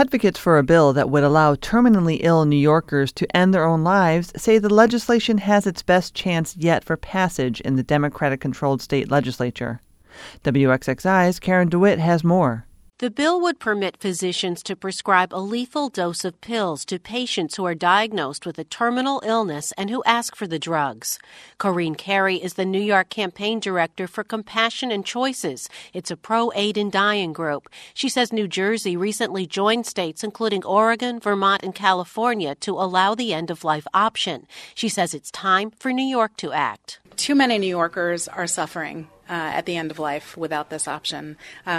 Advocates for a bill that would allow terminally ill New Yorkers to end their own lives say the legislation has its best chance yet for passage in the Democratic-controlled state legislature. WXXI's Karen DeWitt has more. The bill would permit physicians to prescribe a lethal dose of pills to patients who are diagnosed with a terminal illness and who ask for the drugs. Corinne Carey is the New York campaign director for Compassion and Choices. It's a pro-aid in dying group. She says New Jersey recently joined states including Oregon, Vermont, and California to allow the end-of-life option. She says it's time for New York to act. Too many New Yorkers are suffering at the end of life without this option.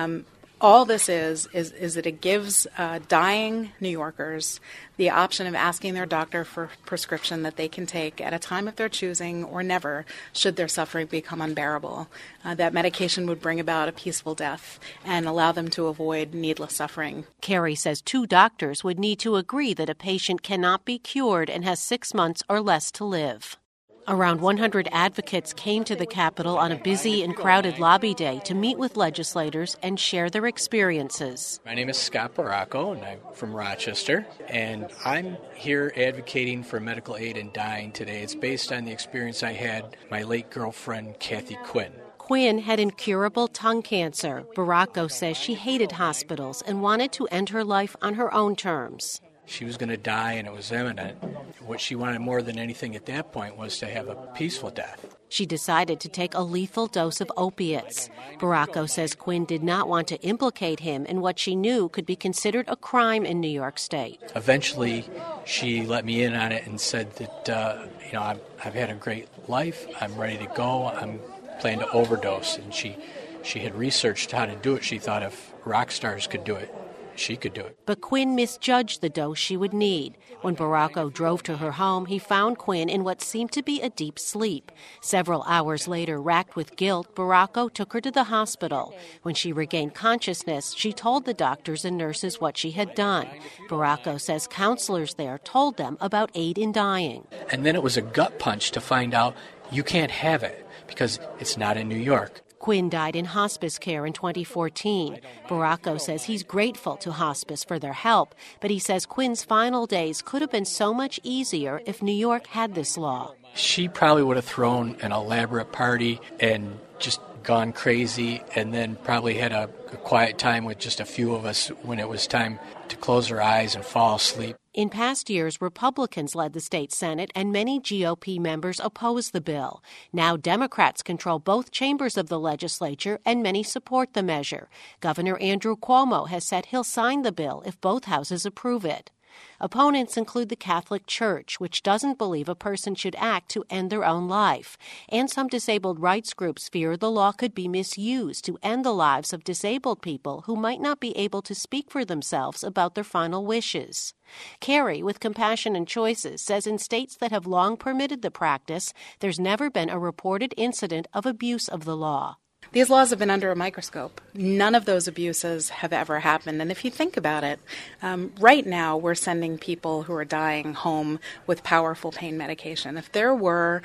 All this is that it gives dying New Yorkers the option of asking their doctor for a prescription that they can take at a time of their choosing or never, should their suffering become unbearable. That medication would bring about a peaceful death and allow them to avoid needless suffering. Carey says 2 doctors would need to agree that a patient cannot be cured and has 6 months or less to live. Around 100 advocates came to the Capitol on a busy and crowded lobby day to meet with legislators and share their experiences. My name is Scott Baracco, and I'm from Rochester, and I'm here advocating for medical aid in dying today. It's based on the experience I had my late girlfriend, Kathy Quinn. Quinn had incurable tongue cancer. Baracco says she hated hospitals and wanted to end her life on her own terms. She was going to die, and it was imminent. What she wanted more than anything at that point was to have a peaceful death. She decided to take a lethal dose of opiates. Baracco says Quinn did not want to implicate him in what she knew could be considered a crime in New York State. Eventually, she let me in on it and said that, I've had a great life. I'm ready to go. I'm planning to overdose. And she had researched how to do it. She thought if rock stars could do it, she could do it. But Quinn misjudged the dose she would need. When Baracco drove to her home, he found Quinn in what seemed to be a deep sleep. Several hours later, racked with guilt, Baracco took her to the hospital. When she regained consciousness, she told the doctors and nurses what she had done. Baracco says counselors there told them about aid in dying. And then it was a gut punch to find out you can't have it because it's not in New York. Quinn died in hospice care in 2014. Baracco says he's grateful to hospice for their help, but he says Quinn's final days could have been so much easier if New York had this law. She probably would have thrown an elaborate party and just gone crazy, and then probably had a quiet time with just a few of us when it was time to close her eyes and fall asleep. In past years, Republicans led the state Senate, and many GOP members opposed the bill. Now Democrats control both chambers of the legislature, and many support the measure. Governor Andrew Cuomo has said he'll sign the bill if both houses approve it. Opponents include the Catholic Church, which doesn't believe a person should act to end their own life. And some disabled rights groups fear the law could be misused to end the lives of disabled people who might not be able to speak for themselves about their final wishes. Carey, with Compassion and Choices, says in states that have long permitted the practice, there's never been a reported incident of abuse of the law. These laws have been under a microscope. None of those abuses have ever happened. And if you think about it, right now we're sending people who are dying home with powerful pain medication. If there were,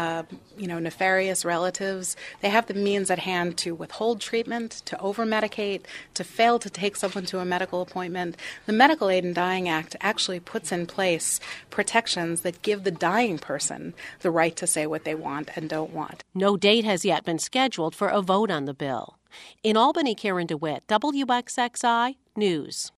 nefarious relatives, they have the means at hand to withhold treatment, to over-medicate, to fail to take someone to a medical appointment. The Medical Aid in Dying Act actually puts in place protections that give the dying person the right to say what they want and don't want. No date has yet been scheduled for a vote on the bill. In Albany, Karen DeWitt, WXXI News.